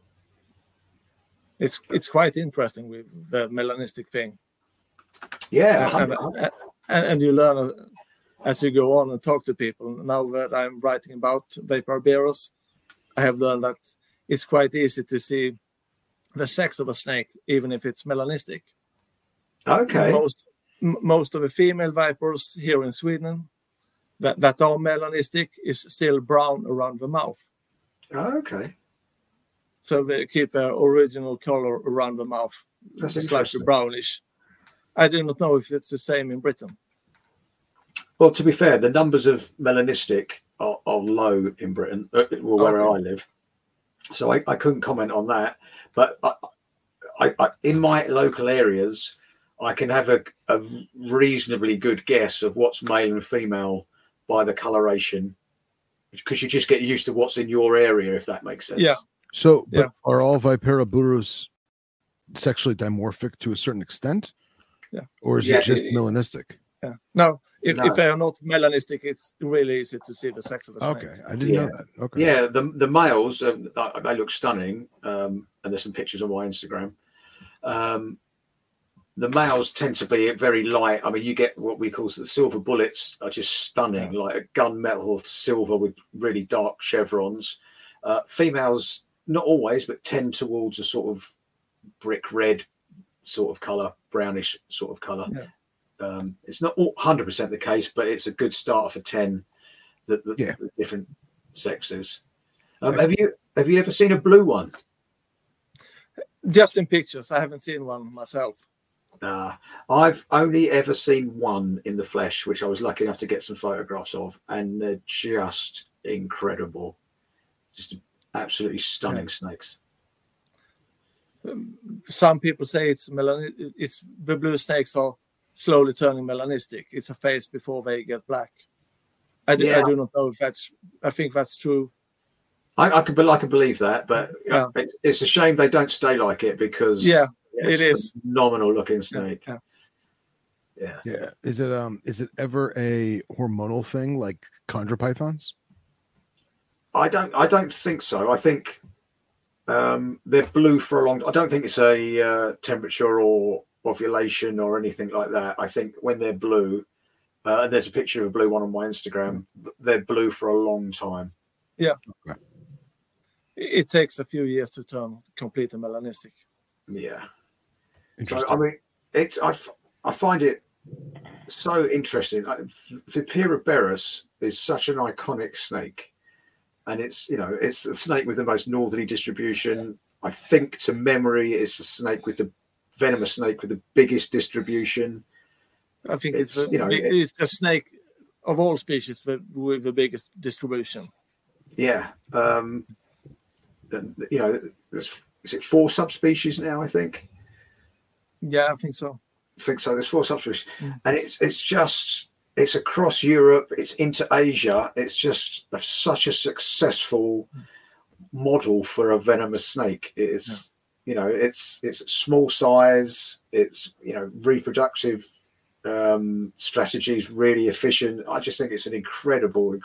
It's quite interesting with the melanistic thing. Yeah. And you learn as you go on and talk to people. Now that I'm writing about Vapor Berus, I have learned that it's quite easy to see the sex of a snake, even if it's melanistic. Okay. Most of the female vipers here in Sweden that are melanistic is still brown around the mouth. Okay. So they keep their original color around the mouth, slightly brownish. I do not know if it's the same in Britain. Well, to be fair, the numbers of melanistic are low in Britain, where I live. So I couldn't comment on that. But in my local areas, I can have a reasonably good guess of what's male and female by the coloration, because you just get used to what's in your area, if that makes sense. Yeah. So, but are all Vipera burus sexually dimorphic to a certain extent? Yeah. Or is it just melanistic? Yeah. No, if they are not melanistic, it's really easy to see the sex of the snake. Okay, I didn't know that. Okay. Yeah, the males, they look stunning, and there's some pictures on my Instagram. The males tend to be very light. I mean, you get what we call the silver bullets are just stunning, like a gunmetal silver with really dark chevrons. Females, not always, but tend towards a sort of brick red sort of color, brownish sort of color. Yeah. It's not 100% the case, but it's a good start for 10. The different sexes. Have you ever seen a blue one? Just in pictures. I haven't seen one myself. I've only ever seen one in the flesh, which I was lucky enough to get some photographs of, and they're just incredible. Just absolutely stunning snakes. Some people say it's the blue snakes are slowly turning melanistic. It's a phase before they get black. I do not know if I think that's true. I can believe that, but it's a shame they don't stay like it, because it is a phenomenal looking snake. Yeah. Is it ever a hormonal thing like chondropythons? I don't think so. I think they're blue for a long. I don't think it's a temperature or ovulation or anything like that. I think when they're blue, and there's a picture of a blue one on my Instagram, they're blue for a long time. Yeah. Okay. It takes a few years to turn completely melanistic. Yeah. So I mean, I find it so interesting. Vipera berus is such an iconic snake, and it's the snake with the most northerly distribution. I think to memory, it's the venomous snake with the biggest distribution. I think it's a snake of all species with the biggest distribution. Yeah. Is it 4 subspecies now, I think? Yeah, I think so. There's 4 subspecies. And it's across Europe, it's into Asia. It's just such a successful model for a venomous snake. It's small size, it's reproductive strategies really efficient. I just think it's an incredible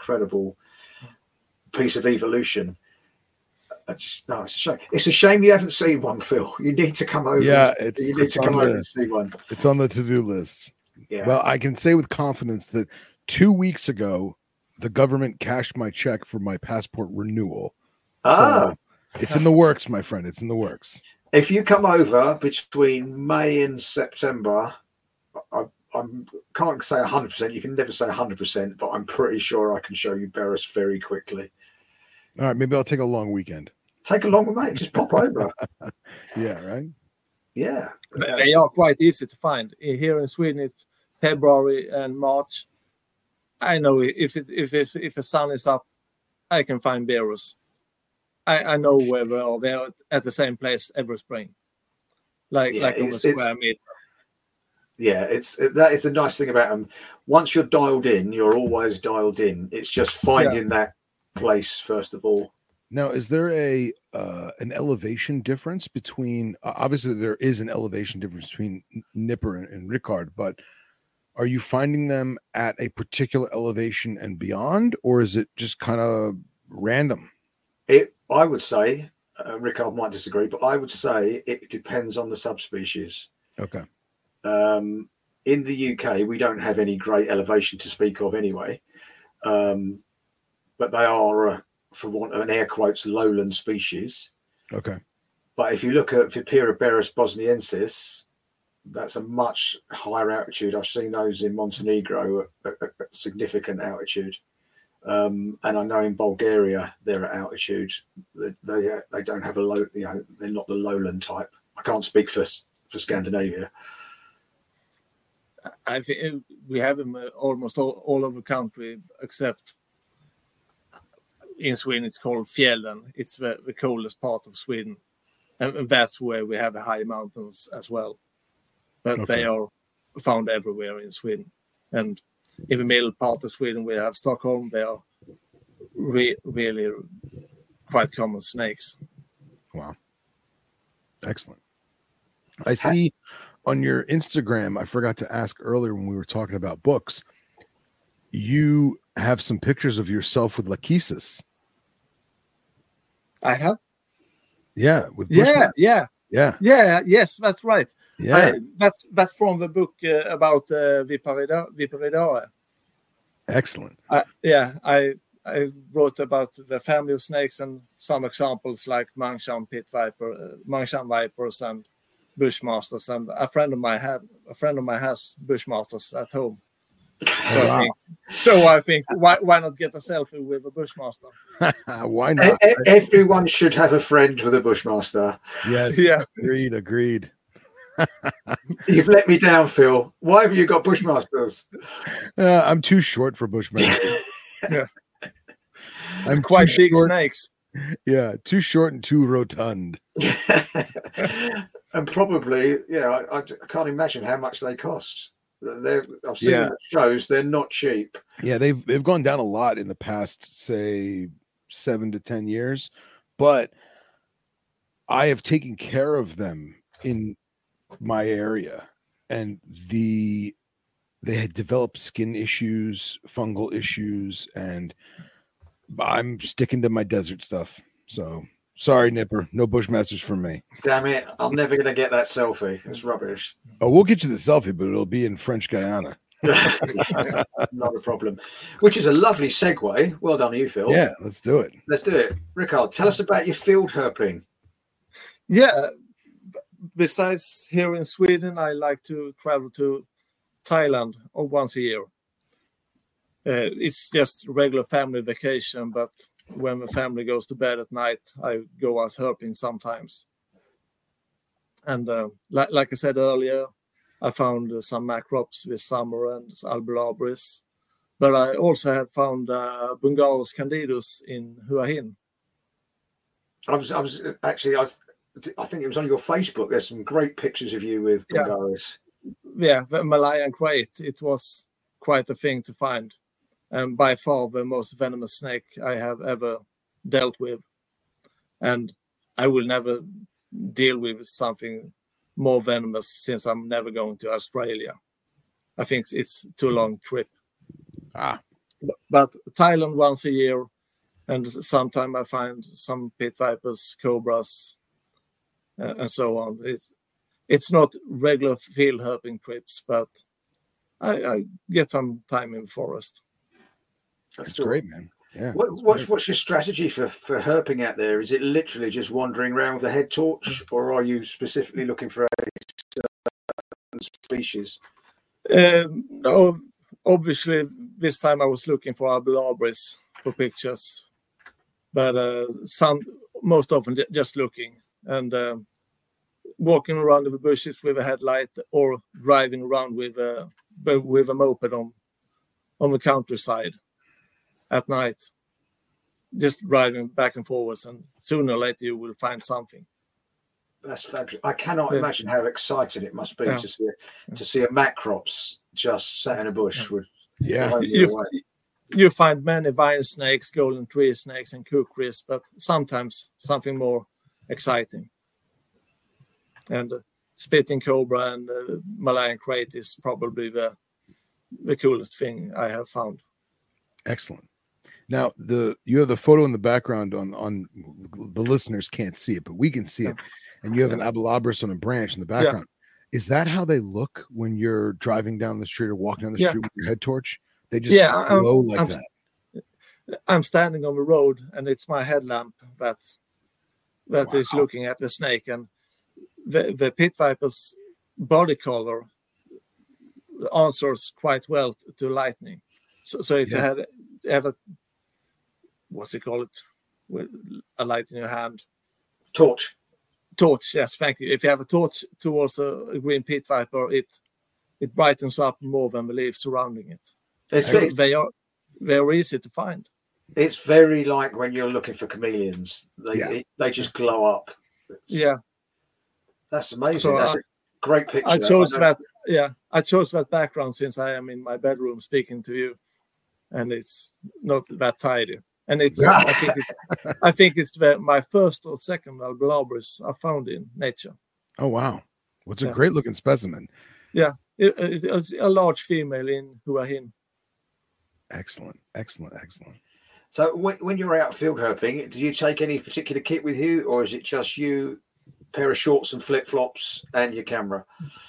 piece of evolution. It's a shame. It's a shame you haven't seen one, Phil. You need to come over. Yeah, you need to come over and see one. It's on the to-do list. Yeah. Well, I can say with confidence that 2 weeks ago, the government cashed my check for my passport renewal. So it's in the works, my friend. It's in the works. If you come over between May and September, I can't say 100%. You can never say 100%, but I'm pretty sure I can show you Berus very quickly. All right, maybe I'll take a long weekend. Take a long mate. Just pop over. Yeah, right. Yeah, they are quite easy to find. Here in Sweden, it's February and March. I know if the sun is up, I can find Berus. I know where they are. They're at the same place every spring, like on a square meter. Yeah, that is the nice thing about them. Once you're dialed in, you're always dialed in. It's just finding that place first of all. Now, is there an elevation difference between? Obviously, there is an elevation difference between Nipper and Ricard, but are you finding them at a particular elevation and beyond, or is it just kind of random? I would say, Ricard might disagree, but I would say it depends on the subspecies. Okay. In the UK, we don't have any great elevation to speak of anyway, but they are, for want of an air quotes, lowland species. Okay. But if you look at Vipera berus bosniensis, that's a much higher altitude. I've seen those in Montenegro at significant altitude. And I know in Bulgaria they're at altitude. They don't have a low, they're not the lowland type. I can't speak for Scandinavia. I think we have them almost all over the country, except in Sweden it's called Fjällen. It's the coldest part of Sweden. and that's where we have the high mountains as well. But they are found everywhere in Sweden, and in the middle part of Sweden we have Stockholm. They are really quite common snakes. Wow, excellent. I see on your Instagram, I forgot to ask earlier when we were talking about books, you have some pictures of yourself with lachesis. I have. Yeah, with yes, that's right. Yeah, that's from the book about Viperidae. Excellent. I wrote about the family of snakes and some examples like Mangshan pit viper, Mangshan vipers, and bushmasters. And a friend of mine has bushmasters at home. So I think why not get a selfie with a bushmaster? Why not? Everyone should have a friend with a bushmaster. Yes. Yeah. Agreed. You've let me down, Phil. Why have you got bushmasters? I'm too short for bushmasters. Yeah. I'm quite big short. Snakes. Yeah, too short and too rotund. And probably, I can't imagine how much they cost. I've seen them at shows; they're not cheap. Yeah, they've gone down a lot in the past, say 7 to 10 years, but I have taken care of them in my area, and they had developed skin issues, fungal issues, and I'm sticking to my desert stuff. So sorry, Nipper, no bushmasters for me. Damn it, I'm never going to get that selfie. It's rubbish. Oh, we'll get you the selfie, but it'll be in French Guiana. Not a problem. Which is a lovely segue. Well done, you, Phil. Yeah, let's do it. Ricard, tell us about your field herping. Yeah, besides here in Sweden, I like to travel to Thailand once a year. It's just regular family vacation, but when the family goes to bed at night, I go out herping sometimes. And like I said earlier, I found some macrops this summer and albulabris, but I also have found Bungarus candidus in Hua Hin. I think it was on your Facebook. There's some great pictures of you with Bungarus. Yeah, the Malayan crate. It was quite a thing to find, and by far the most venomous snake I have ever dealt with. And I will never deal with something more venomous since I'm never going to Australia. I think it's too long trip. But Thailand once a year, and sometimes I find some pit vipers, cobras, and so on. It's not regular field herping trips, but I get some time in the forest. That's great, man. Yeah. What's your strategy for herping out there? Is it literally just wandering around with a head torch, or are you specifically looking for a certain species? No, obviously this time I was looking for albulabris for pictures, but most often just looking and walking around in the bushes with a headlight, or driving around with a moped on the countryside at night, just driving back and forwards, and sooner or later you will find something. That's fabulous. I cannot imagine how exciting it must be to see a macrops just sat in a bush with. Yeah, you find many vine snakes, golden tree snakes, and kukris, but sometimes something more exciting. And spitting cobra and Malayan crate is probably the coolest thing I have found. Excellent. Now you have the photo in the background on the listeners can't see it, but we can see it, and you have an albulabris on a branch in the background. Yeah. Is that how they look when you're driving down the street or walking down the street with your head torch? They just glow like that. I'm standing on the road, and it's my headlamp that is looking at the snake, and the pit viper's body color answers quite well to lightning. So if you have a what's it called, with a light in your hand, torch. Yes, thank you. If you have a torch towards a green pit viper, it brightens up more than the leaves surrounding it. They are easy to find. It's very like when you're looking for chameleons. They just glow up. That's amazing. So That's a great picture. I chose that background since I am in my bedroom speaking to you, and it's not that tidy. And it's I think it's my first or second Albolabris I found in nature. Oh wow, what's a great looking specimen. Yeah, it's a large female in Hua Hin. Excellent. So when you're out field herping, do you take any particular kit with you, or is it just you, pair of shorts and flip flops, and your camera?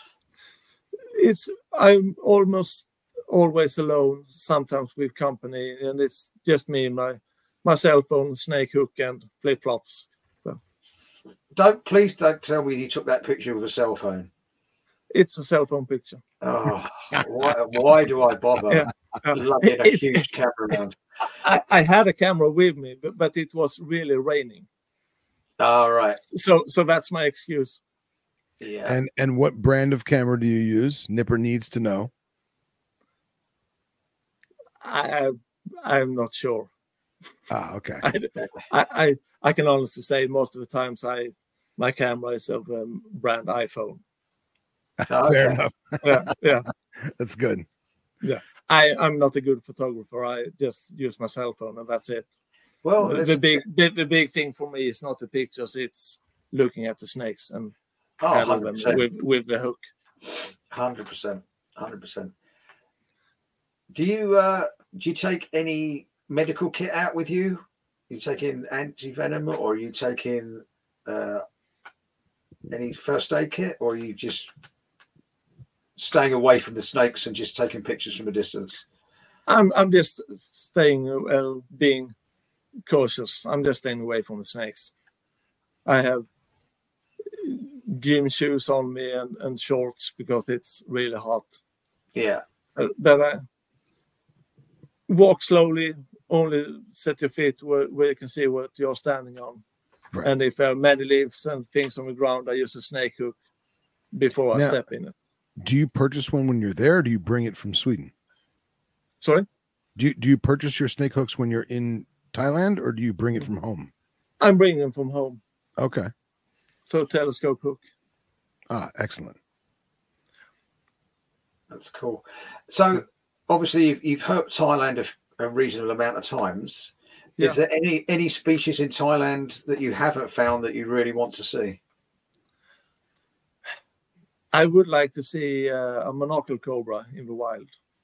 I'm almost always alone, sometimes with company, and it's just me and my cell phone, snake hook, and flip flops. So, Please don't tell me you took that picture with a cell phone. It's a cell phone picture. Oh, why do I bother? Lugging a huge camera around. I had a camera with me, but it was really raining. All right. So that's my excuse. Yeah. And what brand of camera do you use? Nipper needs to know. I'm not sure. Okay. I can honestly say most of the times my camera is of brand iPhone. Fair enough. Yeah. That's good. Yeah. I'm not a good photographer. I just use my cell phone and that's it. Well, the big thing for me is not the pictures; it's looking at the snakes and handle them with the hook. 100%. Do you take any medical kit out with you? You taking anti-venom, or are you taking any first aid kit, or are you just staying away from the snakes and just taking pictures from a distance? I'm just staying, being cautious. I'm just staying away from the snakes. I have gym shoes on me and shorts because it's really hot. Yeah. But I walk slowly, only set your feet where you can see what you're standing on. Right. And if there are many leaves and things on the ground, I use a snake hook before I step in it. Do you purchase one when you're there, or do you bring it from Sweden? Sorry? Do you purchase your snake hooks when you're in Thailand, or do you bring it from home? I'm bringing them from home. Okay. So telescope hook. Excellent. That's cool. So obviously you've herped Thailand a reasonable amount of times. Yeah. Is there any species in Thailand that you haven't found that you really want to see? I would like to see a monocle cobra in the wild.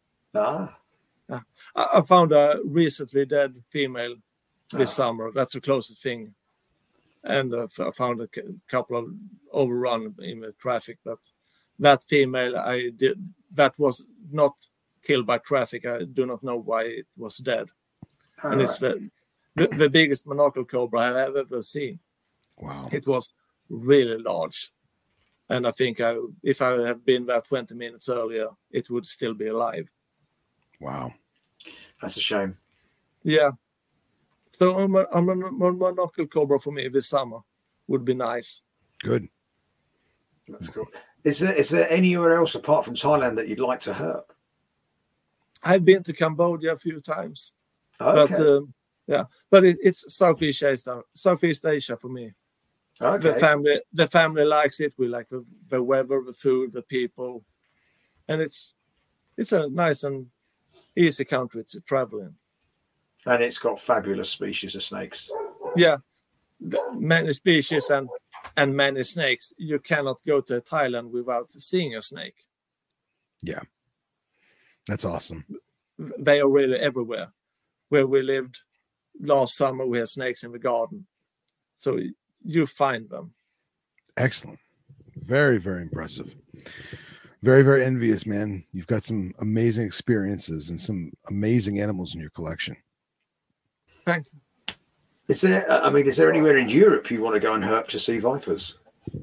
I found a recently dead female this summer. That's the closest thing. And I found a couple of overrun in the traffic. But that female that was not killed by traffic. I do not know why it was dead. And it's the biggest monocle cobra I have ever seen. Wow. It was really large. And I think if I had been there 20 minutes earlier, it would still be alive. Wow. That's a shame. Yeah. So a monocle cobra for me this summer would be nice. Good. That's cool. Is there anywhere else apart from Thailand that you'd like to herp? I've been to Cambodia a few times. Okay. But it's Southeast Asia for me. Okay. The family likes it. We like the weather, the food, the people, and it's a nice and easy country to travel in. And it's got fabulous species of snakes. Yeah, many species and many snakes. You cannot go to Thailand without seeing a snake. Yeah, that's awesome. They are really everywhere. Where we lived last summer, we had snakes in the garden, so you find them. Excellent. Very, very impressive. Very, very envious, man. You've got some amazing experiences and some amazing animals in your collection. Thanks. Is there anywhere in Europe you want to go and herp to see vipers?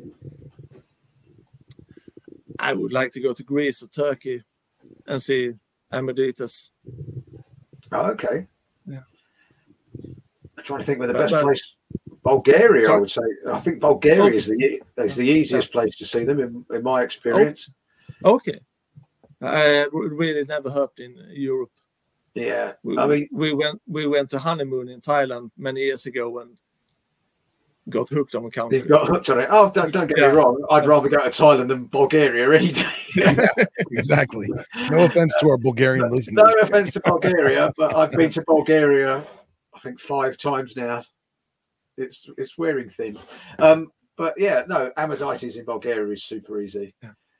I would like to go to Greece or Turkey and see Amaditas. Oh, okay. Yeah. I'm trying to think where the best place. Bulgaria, I would say. I think Bulgaria is the easiest place to see them in my experience. Okay. I really never herped in Europe. Yeah, we went to honeymoon in Thailand many years ago, and got hooked on a country. You've got hooked on it. Oh, don't get me wrong. I'd rather go to Thailand than Bulgaria any day. Yeah, exactly. No offense to our Bulgarian listeners. No offense to Bulgaria, but I've been to Bulgaria, I think 5 times now. It's wearing thin. But yeah, no, Ammonites in Bulgaria is super easy.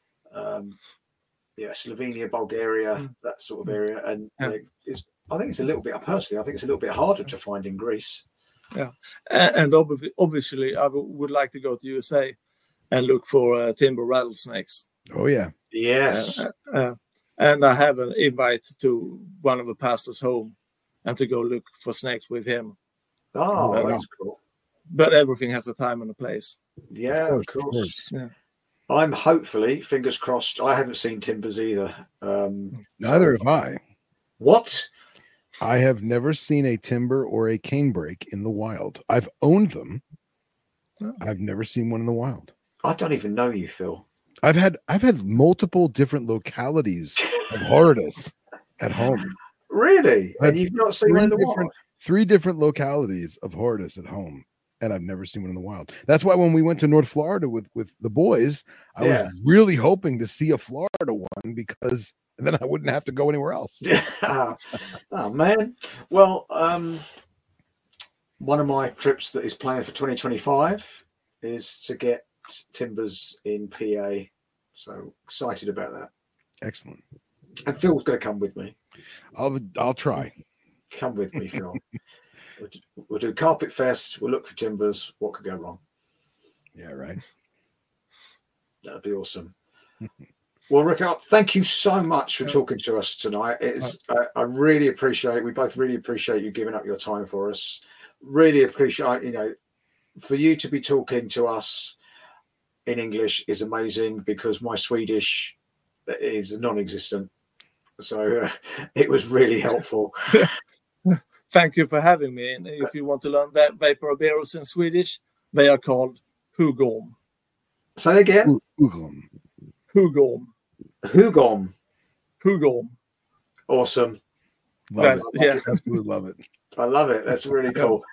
Slovenia, Bulgaria, that sort of area, and I think it's a little bit. Personally, I think it's a little bit harder to find in Greece. Yeah, and obviously, I would like to go to USA and look for timber rattlesnakes. Oh yeah, yes. And I have an invite to one of the pastors' home, and to go look for snakes with him. Oh, that's cool. But everything has a time and a place. Yeah, of course. Yeah. I'm hopefully, fingers crossed. I haven't seen timbers either. Neither have I. What? I have never seen a timber or a canebrake in the wild. I've owned them. I've never seen one in the wild. I don't even know you, Phil. I've had multiple different localities of horridus at home. Really? And you've not seen one in the wild? 3 different localities of horridus at home, and I've never seen one in the wild. That's why when we went to North Florida with the boys, I was really hoping to see a Florida one, because then I wouldn't have to go anywhere else. Oh man. Well, one of my trips that is planned for 2025 is to get timbers in PA. So excited about that. Excellent. And Phil's going to come with me. I'll try. Come with me, Phil. We'll do Carpet Fest. We'll look for timbers. What could go wrong? Yeah, right. That'd be awesome. Well, Rick, thank you so much for talking to us tonight. I really appreciate. We both really appreciate you giving up your time for us. Really appreciate, for you to be talking to us in English is amazing, because my Swedish is non-existent. So it was really helpful. Thank you for having me. And if you want to learn vapor barrels in Swedish, they are called hugorm. Say again. Hugorm. Hugorm. Hugorm. Hugorm. Awesome. Absolutely love it. I love it. That's really cool.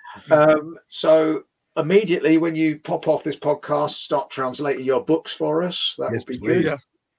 So immediately when you pop off this podcast, start translating your books for us. That would be good.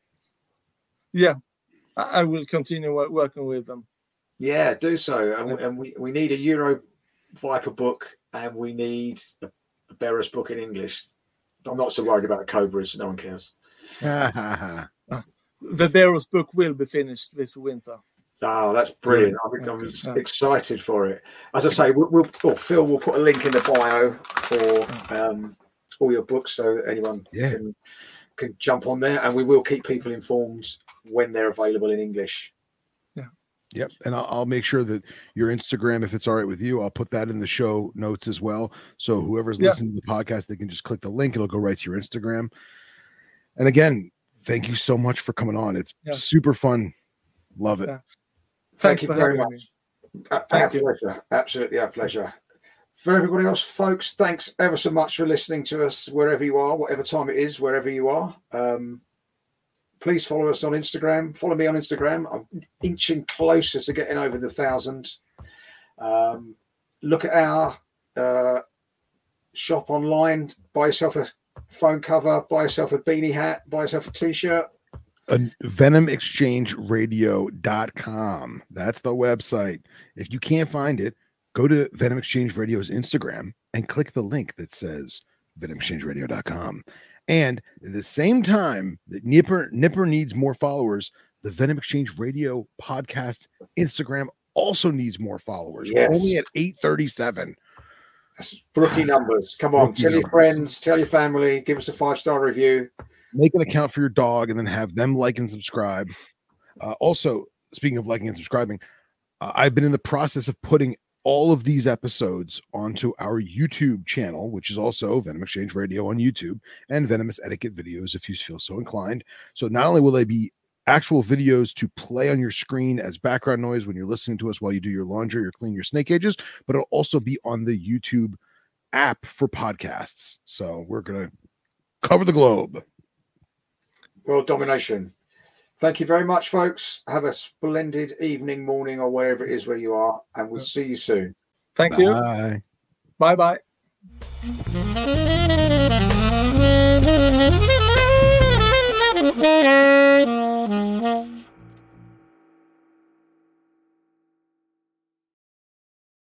Yeah. I will continue working with them. Yeah, do so. And we need a Euro Viper book, and we need a Beres book in English. I'm not so worried about the Cobras. No one cares. The Beres book will be finished this winter. Oh, that's brilliant. I'm excited for it. As I say, Phil will put a link in the bio for all your books, so anyone can jump on there, and we will keep people informed when they're available in English. Yep. And I'll make sure that your Instagram, if it's all right with you, I'll put that in the show notes as well. So whoever's listening to the podcast, they can just click the link. It'll go right to your Instagram. And again, thank you so much for coming on. It's super fun. Love it. Yeah. Thank you very much. Our pleasure. Absolutely our pleasure. For everybody else, folks, thanks ever so much for listening to us wherever you are, whatever time it is, wherever you are. Please follow us on Instagram. Follow me on Instagram. I'm inching closer to getting over the 1,000. Look at our shop online. Buy yourself a phone cover. Buy yourself a beanie hat. Buy yourself a T-shirt. VenomExchangeRadio.com. That's the website. If you can't find it, go to Venom Exchange Radio's Instagram and click the link that says VenomExchangeRadio.com. And at the same time that Nipper needs more followers, the Venom Exchange Radio podcast Instagram also needs more followers. Yes. We're only at 837. That's rookie numbers. Come on, tell your friends, tell your family, give us a 5-star review. Make an account for your dog and then have them like and subscribe. Also, speaking of liking and subscribing, I've been in the process of putting all of these episodes onto our YouTube channel, which is also Venom Exchange Radio on YouTube, and Venomous Etiquette videos if you feel so inclined. So not only will they be actual videos to play on your screen as background noise when you're listening to us while you do your laundry or clean your snake cages, but it'll also be on the YouTube app for podcasts. So we're going to cover the globe. World domination. Thank you very much, folks. Have a splendid evening, morning, or wherever it is where you are, and we'll see you soon. Thank you. Bye. Bye-bye. Thank you.